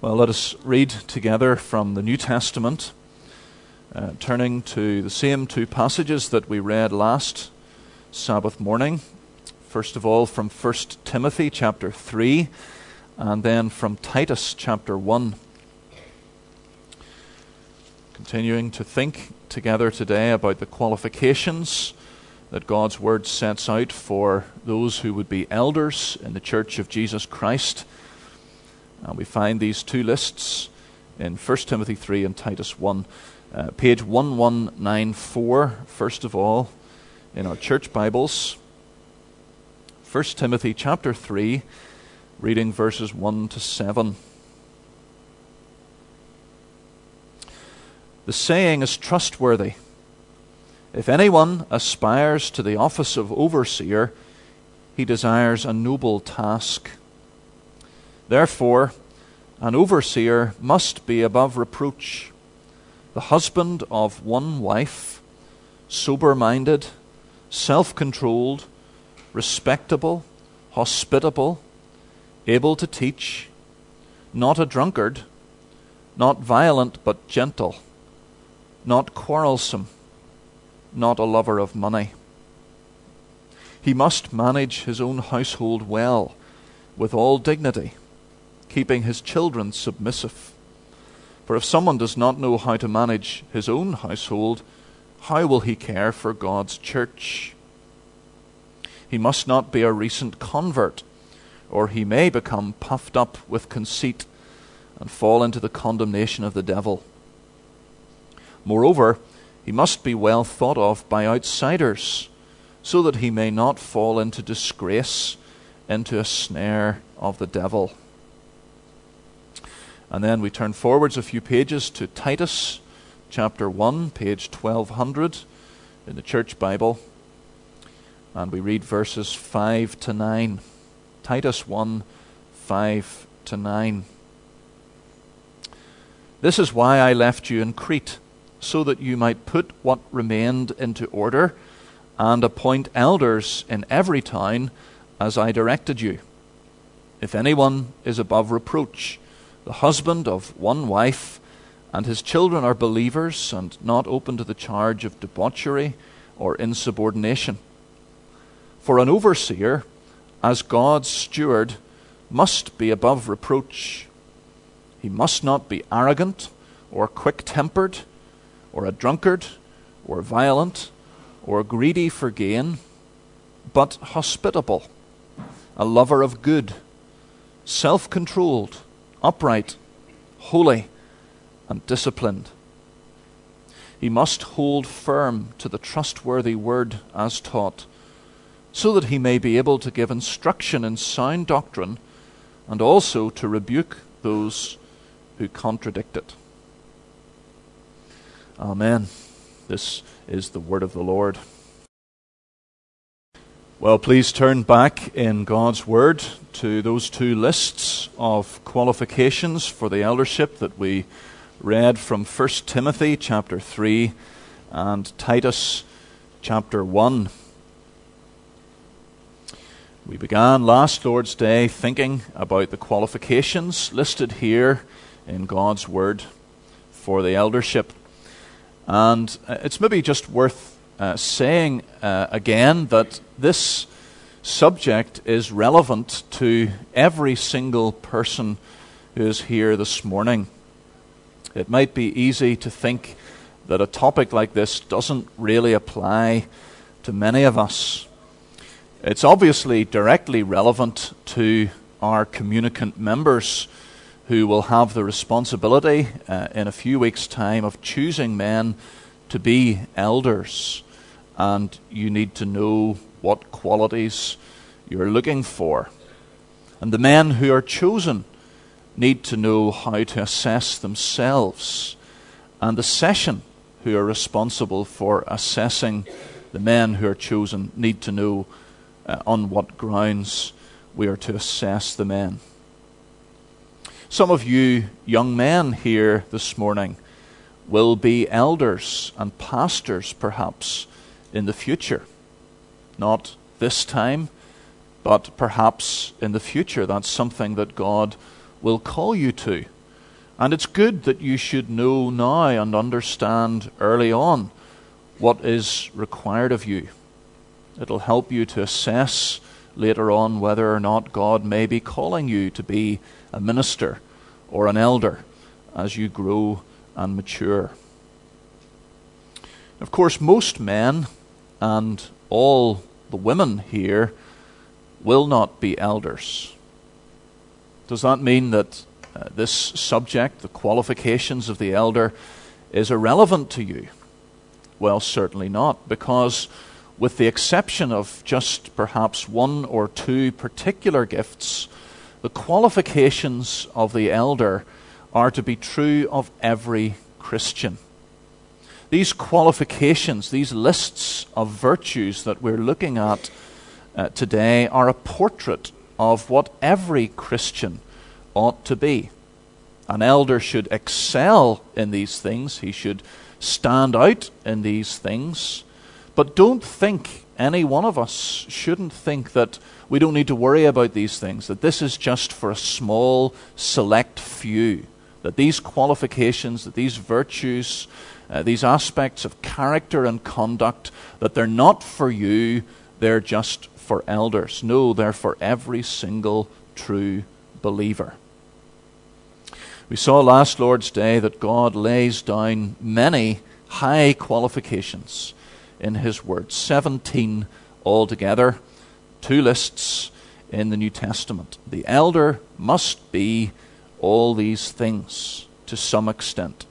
Well, let us read together from the New Testament, turning to the same two passages that we read last Sabbath morning. First of all, from 1 Timothy chapter 3, and then from Titus chapter 1. Continuing to think together today about the qualifications that God's Word sets out for those who would be elders in the Church of Jesus Christ. And we find these two lists in 1 Timothy 3 and Titus 1. Page 1194, first of all, in our church Bibles. 1 Timothy chapter 3, reading verses 1 to 7. The saying is trustworthy. If anyone aspires to the office of overseer, he desires a noble task. Therefore, an overseer must be above reproach, the husband of one wife, sober-minded, self-controlled, respectable, hospitable, able to teach, not a drunkard, not violent but gentle, not quarrelsome, not a lover of money. He must manage his own household well, with all dignity, keeping his children submissive. For if someone does not know how to manage his own household, how will he care for God's church? He must not be a recent convert, or he may become puffed up with conceit and fall into the condemnation of the devil. Moreover, he must be well thought of by outsiders, so that he may not fall into disgrace, into a snare of the devil. And then we turn forwards a few pages to Titus chapter 1, page 1200 in the church Bible. And we read verses 5 to 9. Titus 1, 5 to 9. This is why I left you in Crete, so that you might put what remained into order and appoint elders in every town as I directed you. If anyone is above reproach, the husband of one wife, and his children are believers and not open to the charge of debauchery or insubordination. For an overseer, as God's steward, must be above reproach. He must not be arrogant or quick-tempered or a drunkard or violent or greedy for gain, but hospitable, a lover of good, self-controlled, upright, holy, and disciplined. He must hold firm to the trustworthy word as taught, so that he may be able to give instruction in sound doctrine and also to rebuke those who contradict it. Amen. This is the word of the Lord. Well, please turn back in God's Word to those two lists of qualifications for the eldership that we read from 1 Timothy chapter 3 and Titus chapter 1. We began last Lord's Day thinking about the qualifications listed here in God's Word for the eldership. And it's maybe just worth saying again that this subject is relevant to every single person who is here this morning. It might be easy to think that a topic like this doesn't really apply to many of us. It's obviously directly relevant to our communicant members who will have the responsibility in a few weeks' time of choosing men to be elders. And you need to know what qualities you're looking for. And the men who are chosen need to know how to assess themselves. And the session who are responsible for assessing the men who are chosen need to know on what grounds we are to assess the men. Some of you young men here this morning will be elders and pastors perhaps in the future. Not this time, but perhaps in the future. That's something that God will call you to. And it's good that you should know now and understand early on what is required of you. It'll help you to assess later on whether or not God may be calling you to be a minister or an elder as you grow and mature. Of course, most men and all the women here will not be elders. Does that mean that this subject, the qualifications of the elder, is irrelevant to you? Well, certainly not, because with the exception of just perhaps one or two particular gifts, the qualifications of the elder are to be true of every Christian. These qualifications, these lists of virtues that we're looking at today are a portrait of what every Christian ought to be. An elder should excel in these things. He should stand out in these things. But don't think, any one of us shouldn't think that we don't need to worry about these things, that this is just for a small, select few, that these qualifications, that these virtues, these aspects of character and conduct, that they're not for you, they're just for elders. No, they're for every single true believer. We saw last Lord's Day that God lays down many high qualifications in His Word, 17 altogether, 2 lists in the New Testament. The elder must be all these things to some extent.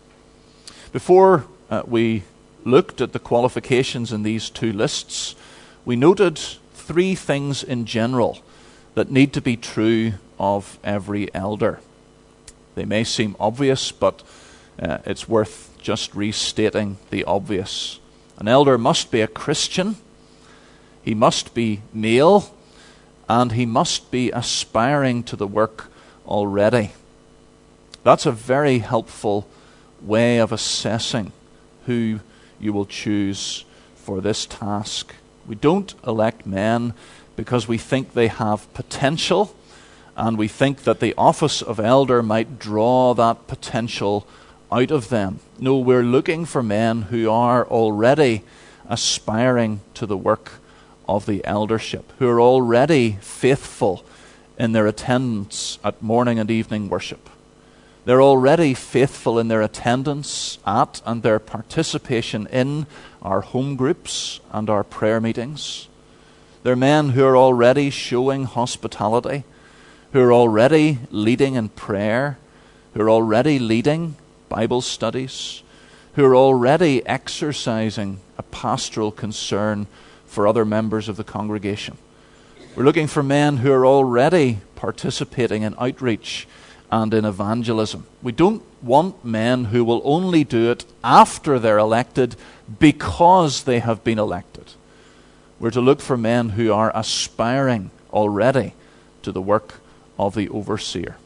Before we looked at the qualifications in these 2 lists, we noted 3 things in general that need to be true of every elder. They may seem obvious, but it's worth just restating the obvious. An elder must be a Christian, he must be male, and he must be aspiring to the work already. That's a very helpful way of assessing who you will choose for this task. We don't elect men because we think they have potential, and we think that the office of elder might draw that potential out of them. No, we're looking for men who are already aspiring to the work of the eldership, who are already faithful in their attendance at morning and evening worship. They're already faithful in their attendance at and their participation in our home groups and our prayer meetings. They're men who are already showing hospitality, who are already leading in prayer, who are already leading Bible studies, who are already exercising a pastoral concern for other members of the congregation. We're looking for men who are already participating in outreach and in evangelism. We don't want men who will only do it after they're elected because they have been elected. We're to look for men who are aspiring already to the work of the overseer.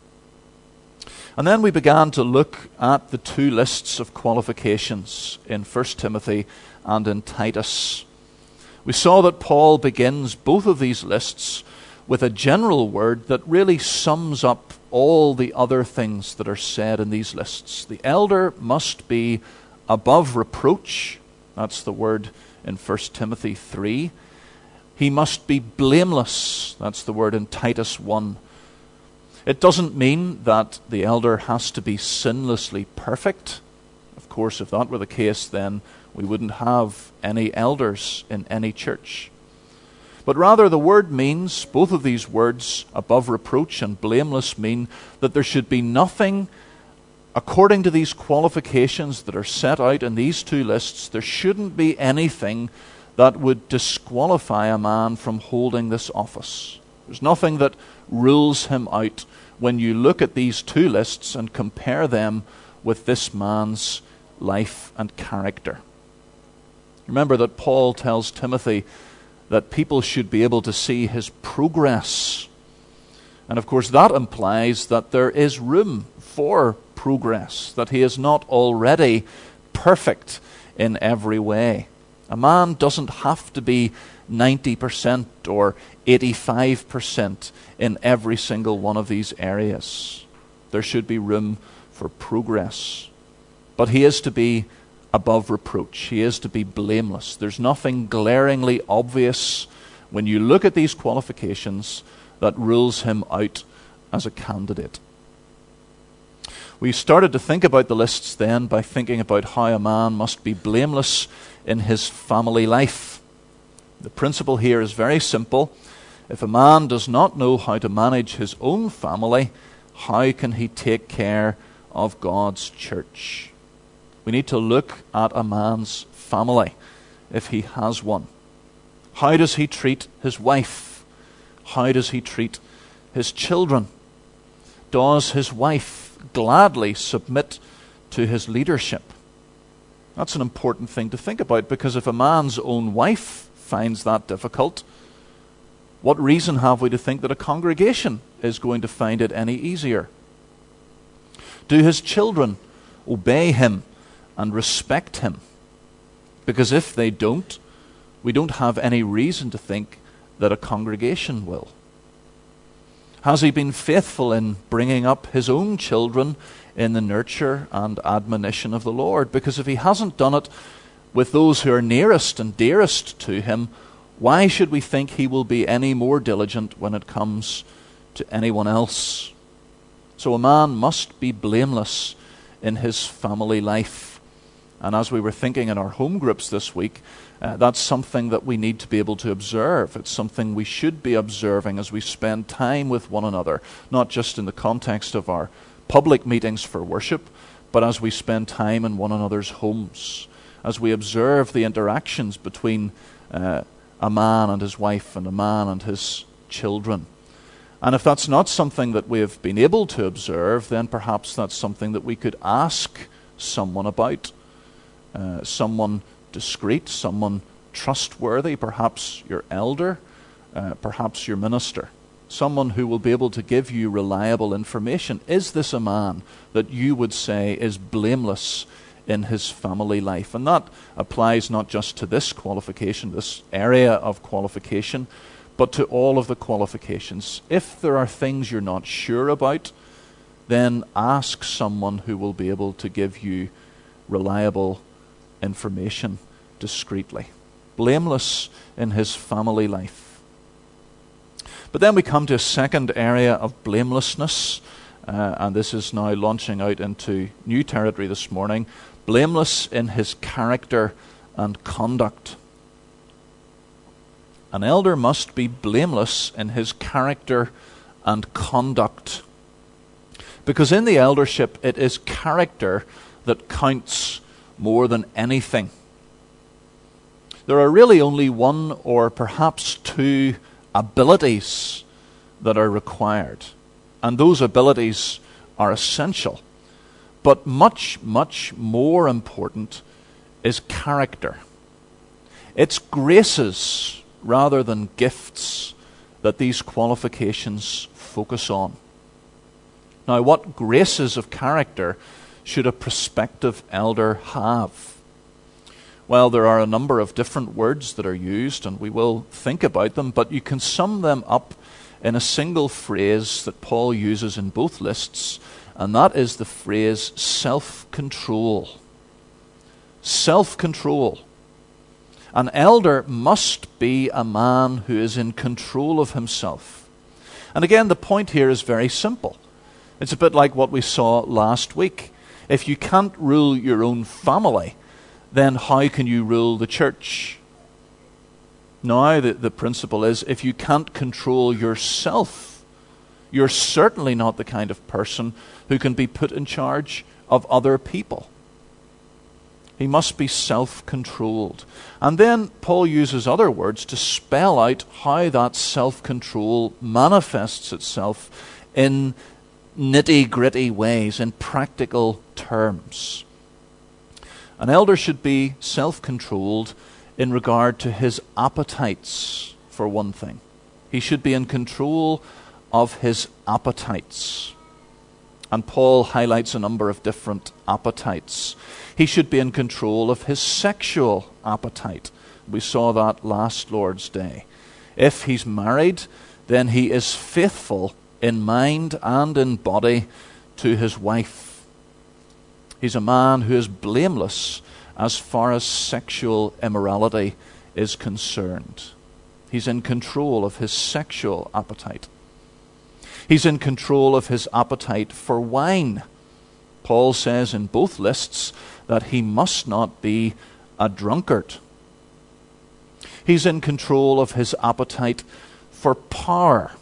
And then we began to look at the 2 lists of qualifications in 1 Timothy and in Titus. We saw that Paul begins both of these lists with a general word that really sums up all the other things that are said in these lists. The elder must be above reproach. That's the word in 1 Timothy 3. He must be blameless. That's the word in Titus 1. It doesn't mean that the elder has to be sinlessly perfect. Of course, if that were the case, then we wouldn't have any elders in any church. But rather, the word means, both of these words, above reproach and blameless, mean that there should be nothing, according to these qualifications that are set out in these 2 lists, there shouldn't be anything that would disqualify a man from holding this office. There's nothing that rules him out when you look at these 2 lists and compare them with this man's life and character. Remember that Paul tells Timothy that people should be able to see his progress. And of course that implies that there is room for progress, that he is not already perfect in every way. A man doesn't have to be 90% or 85% in every single one of these areas. There should be room for progress. But he is to be above reproach. He is to be blameless. There's nothing glaringly obvious when you look at these qualifications that rules him out as a candidate. We started to think about the lists then by thinking about how a man must be blameless in his family life. The principle here is very simple. If a man does not know how to manage his own family, how can he take care of God's church? We need to look at a man's family, if he has one. How does he treat his wife? How does he treat his children? Does his wife gladly submit to his leadership? That's an important thing to think about, because if a man's own wife finds that difficult, what reason have we to think that a congregation is going to find it any easier? Do his children obey him and respect him? Because if they don't, we don't have any reason to think that a congregation will. Has he been faithful in bringing up his own children in the nurture and admonition of the Lord? Because if he hasn't done it with those who are nearest and dearest to him, why should we think he will be any more diligent when it comes to anyone else? So a man must be blameless in his family life. And as we were thinking in our home groups this week, that's something that we need to be able to observe. It's something we should be observing as we spend time with one another, not just in the context of our public meetings for worship, but as we spend time in one another's homes, as we observe the interactions between a man and his wife and a man and his children. And if that's not something that we have been able to observe, then perhaps that's something that we could ask someone about. Someone discreet, someone trustworthy, perhaps your elder, perhaps your minister, someone who will be able to give you reliable information. Is this a man that you would say is blameless in his family life? And that applies not just to this qualification, this area of qualification, but to all of the qualifications. If there are things you're not sure about, then ask someone who will be able to give you reliable information discreetly. Blameless in his family life. But then we come to a second area of blamelessness, and this is now launching out into new territory this morning. Blameless in his character and conduct. An elder must be blameless in his character and conduct. Because in the eldership, it is character that counts more than anything. There are really only one or perhaps two abilities that are required. And those abilities are essential. But much, much more important is character. It's graces rather than gifts that these qualifications focus on. Now, what graces of character should a prospective elder have? Well, there are a number of different words that are used, and we will think about them, but you can sum them up in a single phrase that Paul uses in both lists, and that is the phrase self-control. Self-control. An elder must be a man who is in control of himself. And again, the point here is very simple. It's a bit like what we saw last week. If you can't rule your own family, then how can you rule the church? Now, the principle is, if you can't control yourself, you're certainly not the kind of person who can be put in charge of other people. He must be self-controlled. And then Paul uses other words to spell out how that self-control manifests itself in nitty-gritty ways, in practical terms. An elder should be self-controlled in regard to his appetites, for one thing. He should be in control of his appetites. And Paul highlights a number of different appetites. He should be in control of his sexual appetite. We saw that last Lord's Day. If he's married, then he is faithful in mind and in body to his wife. He's a man who is blameless as far as sexual immorality is concerned. He's in control of his sexual appetite. He's in control of his appetite for wine. Paul says in both lists that he must not be a drunkard. He's in control of his appetite for power.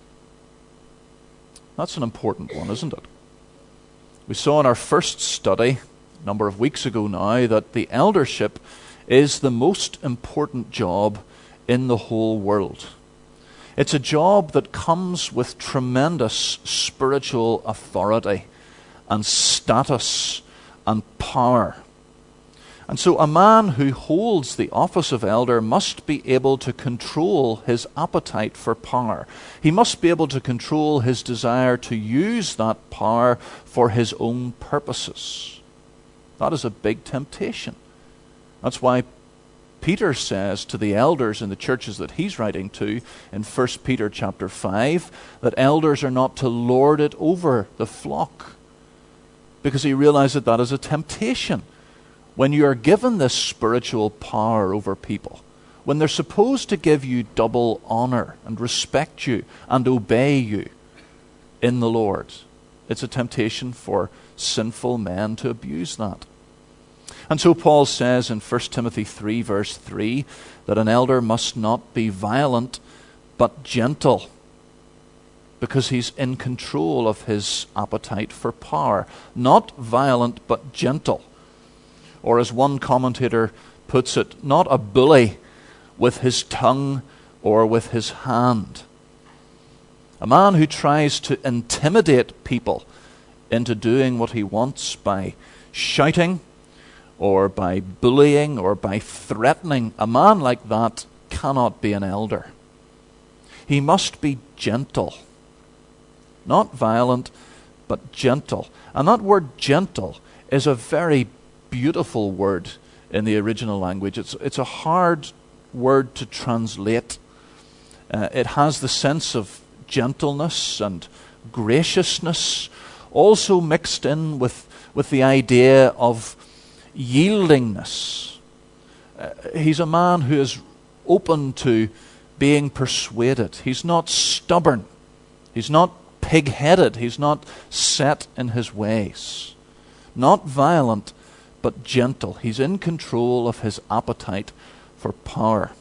That's an important one, isn't it? We saw in our first study, a number of weeks ago now, that the eldership is the most important job in the whole world. It's a job that comes with tremendous spiritual authority and status and power. And so a man who holds the office of elder must be able to control his appetite for power. He must be able to control his desire to use that power for his own purposes. That is a big temptation. That's why Peter says to the elders in the churches that he's writing to in 1 Peter chapter 5 that elders are not to lord it over the flock, because he realized that that is a temptation. When you are given this spiritual power over people, when they're supposed to give you double honor and respect you and obey you in the Lord, it's a temptation for sinful men to abuse that. And so Paul says in 1 Timothy 3 verse 3 that an elder must not be violent but gentle, because he's in control of his appetite for power. Not violent but gentle. Or as one commentator puts it, not a bully with his tongue or with his hand. A man who tries to intimidate people into doing what he wants by shouting or by bullying or by threatening, a man like that cannot be an elder. He must be gentle. Not violent, but gentle. And that word gentle is a very beautiful word in the original language. It's a hard word to translate. It has the sense of gentleness and graciousness, also mixed in with the idea of yieldingness. He's a man who is open to being persuaded. He's not stubborn. He's not pig-headed. He's not set in his ways. Not violent, but gentle. He's in control of his appetite for power.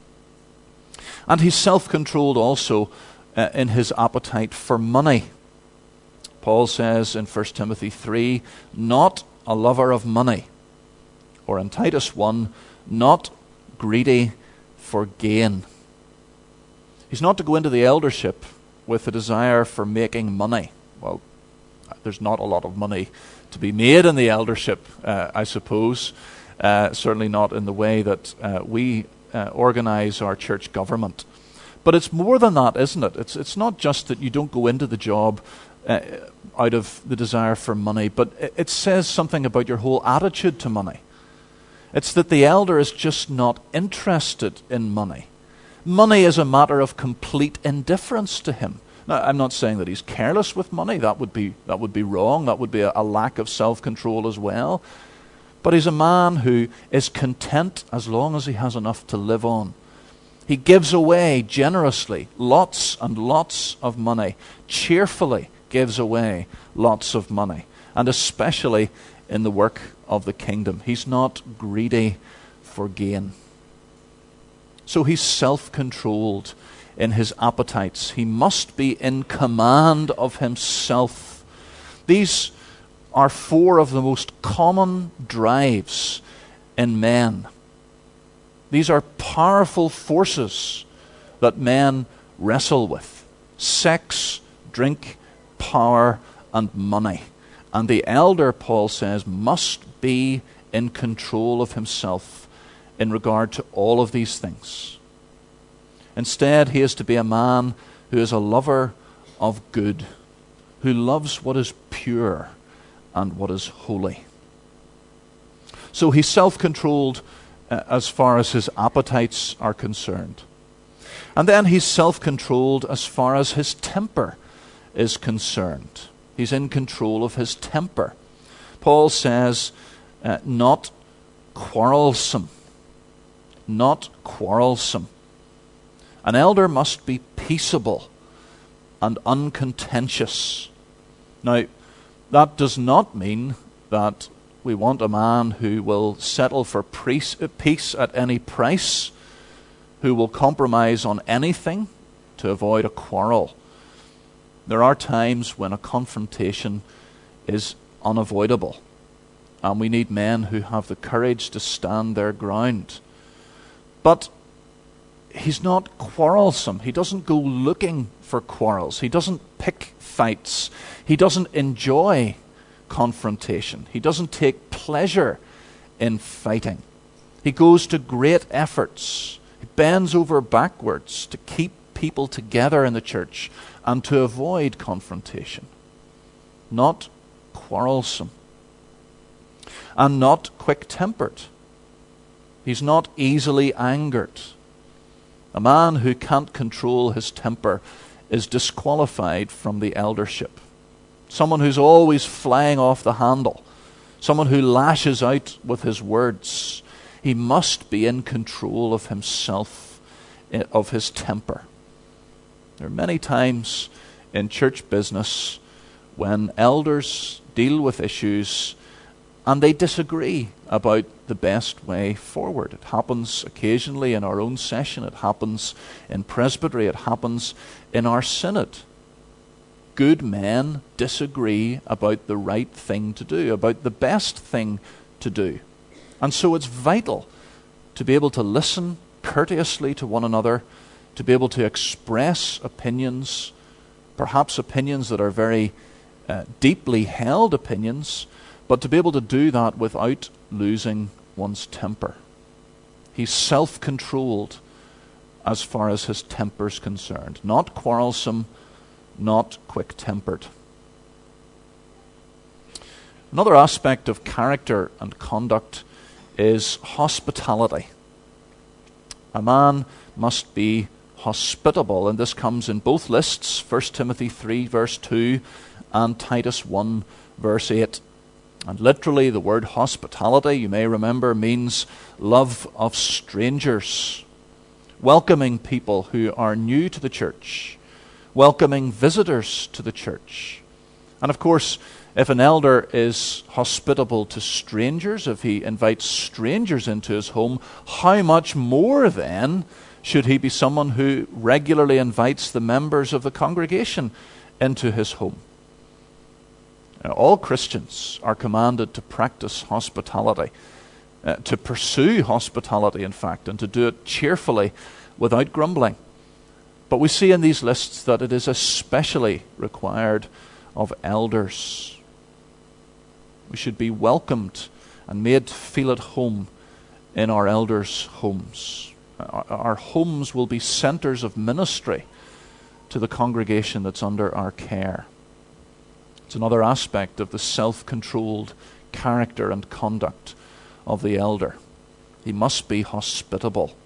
And he's self-controlled also in his appetite for money. Paul says in 1 Timothy 3, not a lover of money. Or in Titus 1, not greedy for gain. He's not to go into the eldership with a desire for making money. Well, there's not a lot of money to be made in the eldership, I suppose. Certainly not in the way that we organize our church government. But it's more than that, isn't it? It's not just that you don't go into the job out of the desire for money, but it says something about your whole attitude to money. It's that the elder is just not interested in money. Money is a matter of complete indifference to him. Now, I'm not saying that he's careless with money. That would be wrong. That would be a lack of self-control as well. But he's a man who is content as long as he has enough to live on. He gives away generously lots and lots of money, cheerfully gives away lots of money, and especially in the work of the kingdom. He's not greedy for gain. So he's self-controlled in his appetites. He must be in command of himself. These are four of the most common drives in men. These are powerful forces that men wrestle with. Sex, drink, power, and money. And the elder, Paul says, must be in control of himself in regard to all of these things. Instead, he is to be a man who is a lover of good, who loves what is pure and what is holy. So he's self-controlled as far as his appetites are concerned. And then he's self-controlled as far as his temper is concerned. He's in control of his temper. Paul says, not quarrelsome. Not quarrelsome. An elder must be peaceable and uncontentious. Now, that does not mean that we want a man who will settle for peace at any price, who will compromise on anything to avoid a quarrel. There are times when a confrontation is unavoidable, and we need men who have the courage to stand their ground. But he's not quarrelsome. He doesn't go looking for quarrels. He doesn't pick fights. He doesn't enjoy confrontation. He doesn't take pleasure in fighting. He goes to great efforts. He bends over backwards to keep people together in the church and to avoid confrontation. Not quarrelsome. And not quick-tempered. He's not easily angered. A man who can't control his temper is disqualified from the eldership. Someone who's always flying off the handle. Someone who lashes out with his words. He must be in control of himself, of his temper. There are many times in church business when elders deal with issues and they disagree about the best way forward. It happens occasionally in our own session. It happens in presbytery. It happens in our synod. Good men disagree about the right thing to do, about the best thing to do. And so it's vital to be able to listen courteously to one another, to be able to express opinions, perhaps opinions that are very deeply held opinions, but to be able to do that without losing one's temper. He's self-controlled as far as his temper is concerned. Not quarrelsome, not quick-tempered. Another aspect of character and conduct is hospitality. A man must be hospitable, and this comes in both lists, 1 Timothy 3 verse 2 and Titus 1 verse 8. And literally the word hospitality, you may remember, means love of strangers. Welcoming people who are new to the church. Welcoming visitors to the church. And of course, if an elder is hospitable to strangers, if he invites strangers into his home, how much more then should he be someone who regularly invites the members of the congregation into his home? All Christians are commanded to practice hospitality, to pursue hospitality, in fact, and to do it cheerfully without grumbling. But we see in these lists that it is especially required of elders. We should be welcomed and made to feel at home in our elders' homes. Our homes will be centers of ministry to the congregation that's under our care. It's another aspect of the self-controlled character and conduct of the elder. He must be hospitable.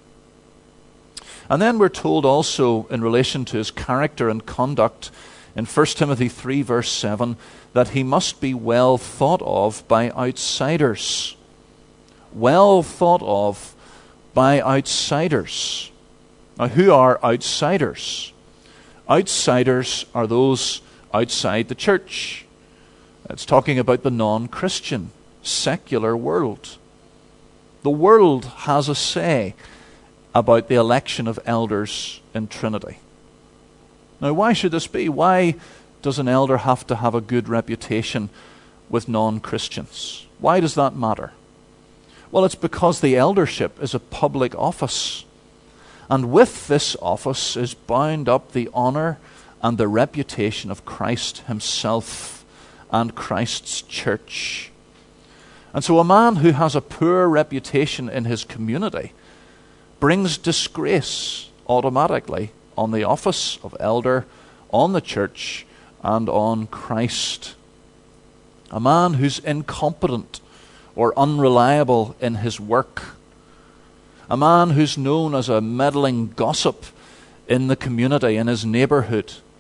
And then we're told also in relation to his character and conduct in 1 Timothy 3 verse 7 that he must be well thought of by outsiders. Well thought of by outsiders. Now, who are outsiders? Outsiders are those outside the church. It's talking about the non-Christian, secular world. The world has a say about the election of elders in Trinity. Now, why should this be? Why does an elder have to have a good reputation with non-Christians? Why does that matter? Well, it's because the eldership is a public office. And with this office is bound up the honor and the reputation of Christ himself and Christ's church. And so a man who has a poor reputation in his community brings disgrace automatically on the office of elder, on the church, and on Christ. A man who's incompetent or unreliable in his work. A man who's known as a meddling gossip in the community, in his neighborhood.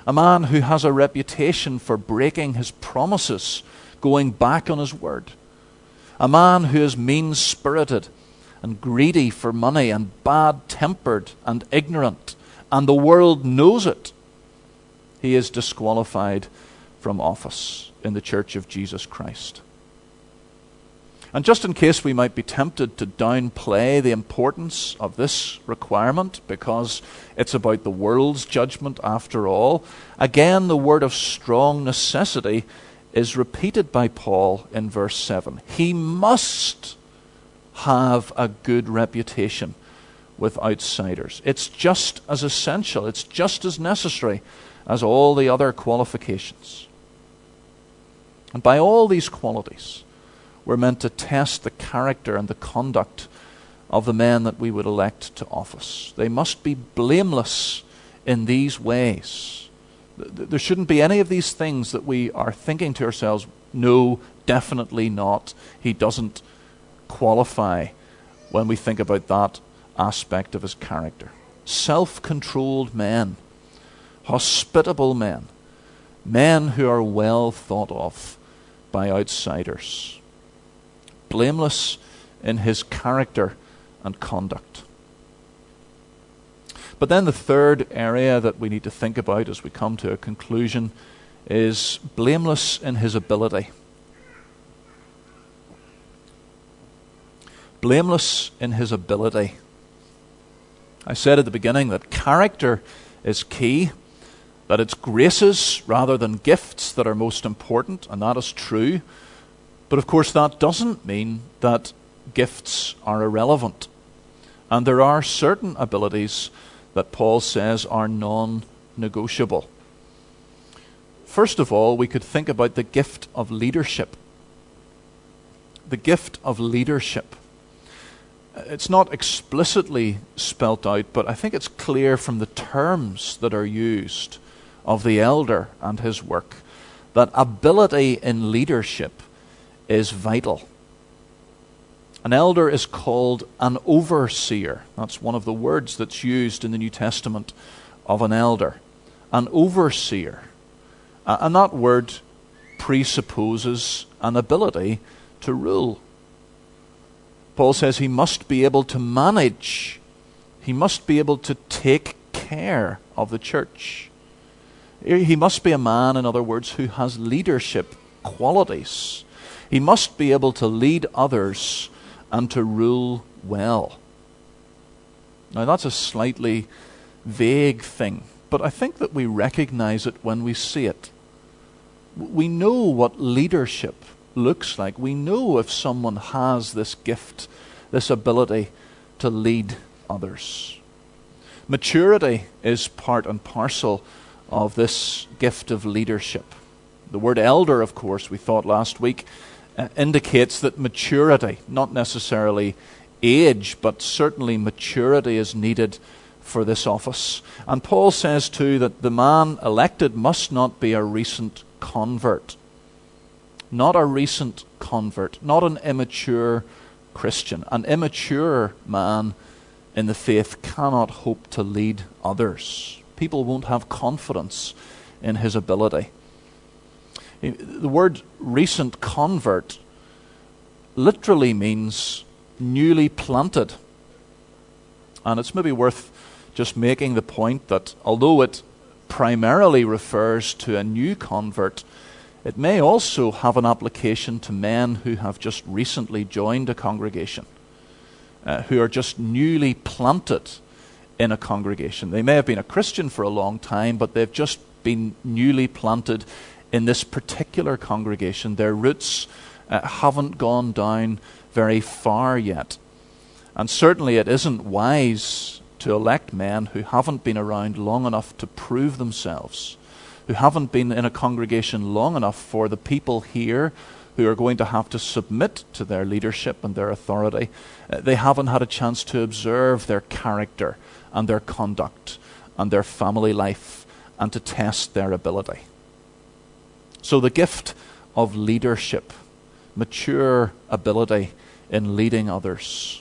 a man who has a reputation for breaking his promises, going back on his word, a man who is mean-spirited and greedy for money and bad-tempered and ignorant, and the world knows it, he is disqualified from office in the Church of Jesus Christ. And just in case we might be tempted to downplay the importance of this requirement because it's about the world's judgment after all, again the word of strong necessity is repeated by Paul in verse 7. He must have a good reputation with outsiders. It's just as essential, it's just as necessary as all the other qualifications. And by all these qualities, we're meant to test the character and the conduct of the men that we would elect to office. They must be blameless in these ways. There shouldn't be any of these things that we are thinking to ourselves, no, definitely not. He doesn't qualify when we think about that aspect of his character. Self-controlled men, hospitable men, men who are well thought of by outsiders, blameless in his character and conduct. But then the third area that we need to think about as we come to a conclusion is blameless in his ability. Blameless in his ability. I said at the beginning that character is key, that it's graces rather than gifts that are most important, and that is true. But of course that doesn't mean that gifts are irrelevant. And there are certain abilities that Paul says are non-negotiable. First of all, we could think about the gift of leadership. The gift of leadership. It's not explicitly spelt out, but I think it's clear from the terms that are used of the elder and his work that ability in leadership is vital. An elder is called an overseer. That's one of the words that's used in the New Testament of an elder. An overseer. And that word presupposes an ability to rule. Paul says he must be able to manage. He must be able to take care of the church. He must be a man, in other words, who has leadership qualities. He must be able to lead others and to rule well. Now that's a slightly vague thing, but I think that we recognize it when we see it. We know what leadership looks like. We know if someone has this gift, this ability to lead others. Maturity is part and parcel of this gift of leadership. The word elder, of course, we thought last week, indicates that maturity, not necessarily age, but certainly maturity is needed for this office. And Paul says too that the man elected must not be a recent convert. Not a recent convert, not an immature Christian. An immature man in the faith cannot hope to lead others. People won't have confidence in his ability. The word recent convert literally means newly planted. And it's maybe worth just making the point that although it primarily refers to a new convert, it may also have an application to men who have just recently joined a congregation, who are just newly planted in a congregation. They may have been a Christian for a long time, but they've just been newly planted in this particular congregation. Their roots haven't gone down very far yet. And certainly it isn't wise to elect men who haven't been around long enough to prove themselves, who haven't been in a congregation long enough for the people here who are going to have to submit to their leadership and their authority. They haven't had a chance to observe their character and their conduct and their family life and to test their ability. So the gift of leadership, mature ability in leading others.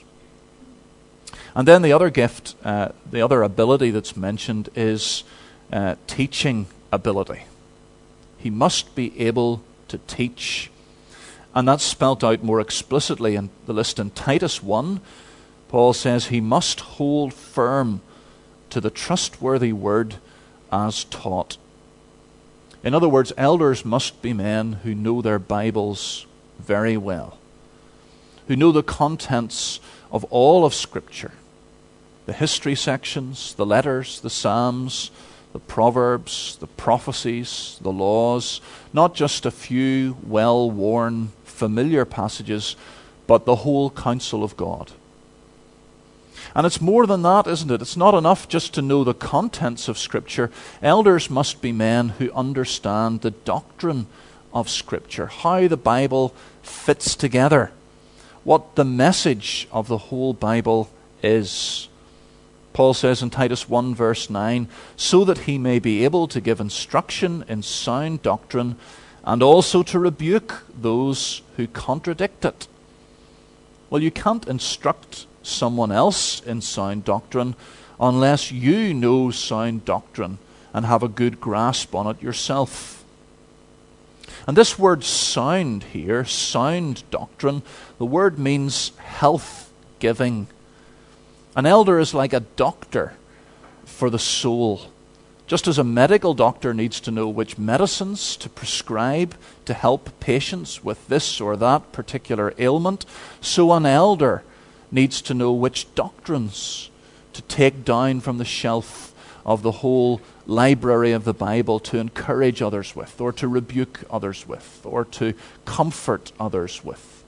And then the other gift, the other ability that's mentioned is teaching ability. He must be able to teach. And that's spelt out more explicitly in the list in Titus 1. Paul says he must hold firm to the trustworthy word as taught. In other words, elders must be men who know their Bibles very well, who know the contents of all of Scripture, the history sections, the letters, the Psalms, the Proverbs, the prophecies, the laws, not just a few well-worn, familiar passages, but the whole counsel of God. And it's more than that, isn't it? It's not enough just to know the contents of Scripture. Elders must be men who understand the doctrine of Scripture, how the Bible fits together, what the message of the whole Bible is. Paul says in Titus 1 verse 9, so that he may be able to give instruction in sound doctrine and also to rebuke those who contradict it. Well, you can't instruct someone else in sound doctrine unless you know sound doctrine and have a good grasp on it yourself. And this word sound here, sound doctrine, the word means health-giving. An elder is like a doctor for the soul. Just as a medical doctor needs to know which medicines to prescribe to help patients with this or that particular ailment, so an elder needs to know which doctrines to take down from the shelf of the whole library of the Bible to encourage others with, or to rebuke others with, or to comfort others with.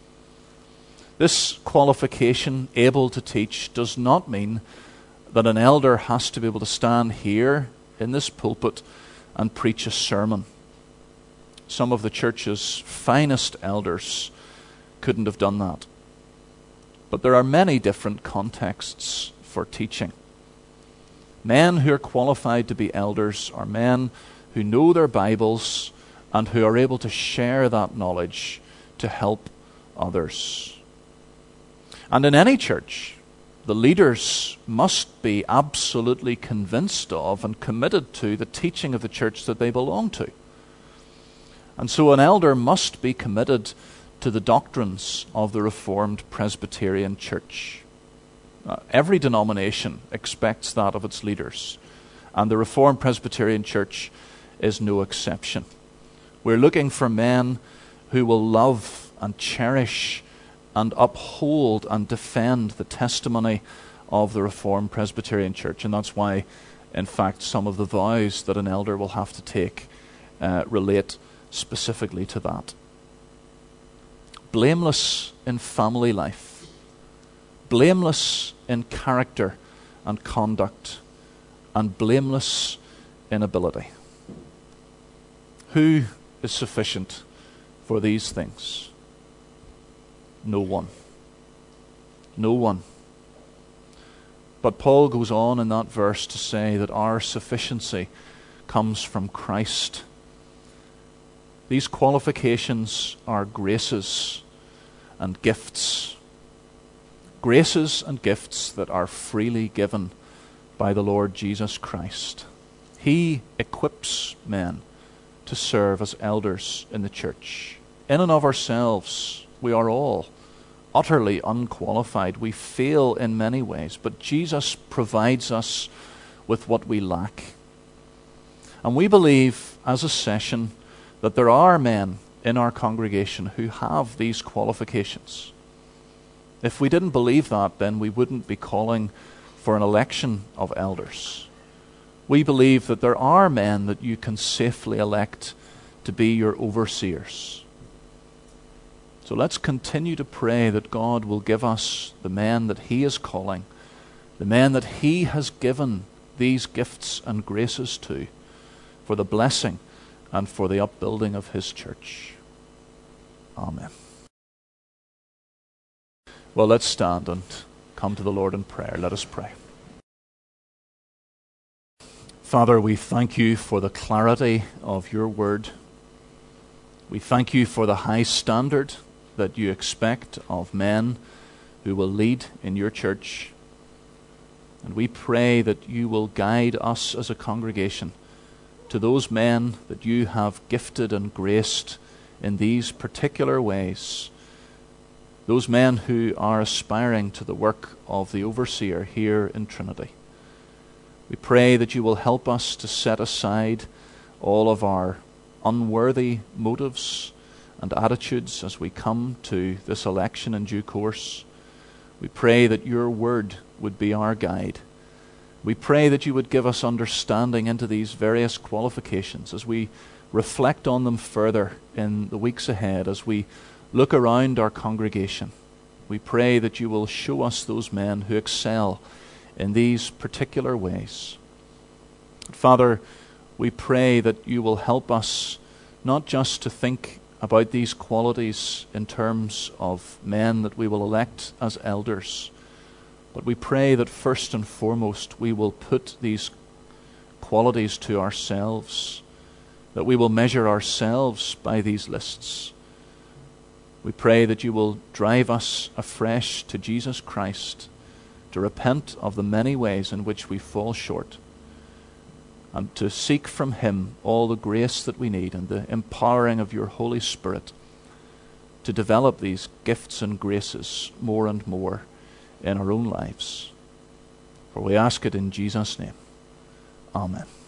This qualification, able to teach, does not mean that an elder has to be able to stand here in this pulpit and preach a sermon. Some of the church's finest elders couldn't have done that. But there are many different contexts for teaching. Men who are qualified to be elders are men who know their Bibles and who are able to share that knowledge to help others. And in any church, the leaders must be absolutely convinced of and committed to the teaching of the church that they belong to. And so an elder must be committed to the doctrines of the Reformed Presbyterian Church. Every denomination expects that of its leaders, and the Reformed Presbyterian Church is no exception. We're looking for men who will love and cherish and uphold and defend the testimony of the Reformed Presbyterian Church, and that's why, in fact, some of the vows that an elder will have to take relate specifically to that. Blameless in family life, blameless in character and conduct, and blameless in ability. Who is sufficient for these things? No one. No one. But Paul goes on in that verse to say that our sufficiency comes from Christ. These qualifications are graces and gifts. Graces and gifts that are freely given by the Lord Jesus Christ. He equips men to serve as elders in the church. In and of ourselves, we are all utterly unqualified. We fail in many ways, but Jesus provides us with what we lack. And we believe, as a session, that there are men in our congregation who have these qualifications. If we didn't believe that, then we wouldn't be calling for an election of elders. We believe that there are men that you can safely elect to be your overseers. So let's continue to pray that God will give us the men that He is calling, the men that He has given these gifts and graces to, for the blessing and for the upbuilding of His church. Amen. Well, let's stand and come to the Lord in prayer. Let us pray. Father, we thank You for the clarity of Your word. We thank You for the high standard that You expect of men who will lead in Your church. And we pray that You will guide us as a congregation to those men that you have gifted and graced in these particular ways, those men who are aspiring to the work of the overseer here in Trinity. We pray that you will help us to set aside all of our unworthy motives and attitudes as we come to this election in due course. We pray that your word would be our guide. We pray that you would give us understanding into these various qualifications as we reflect on them further in the weeks ahead, as we look around our congregation. We pray that you will show us those men who excel in these particular ways. Father, we pray that you will help us not just to think about these qualities in terms of men that we will elect as elders, but we pray that first and foremost we will put these qualities to ourselves, that we will measure ourselves by these lists. We pray that you will drive us afresh to Jesus Christ, to repent of the many ways in which we fall short, and to seek from him all the grace that we need and the empowering of your Holy Spirit to develop these gifts and graces more and more in our own lives. For we ask it in Jesus' name. Amen.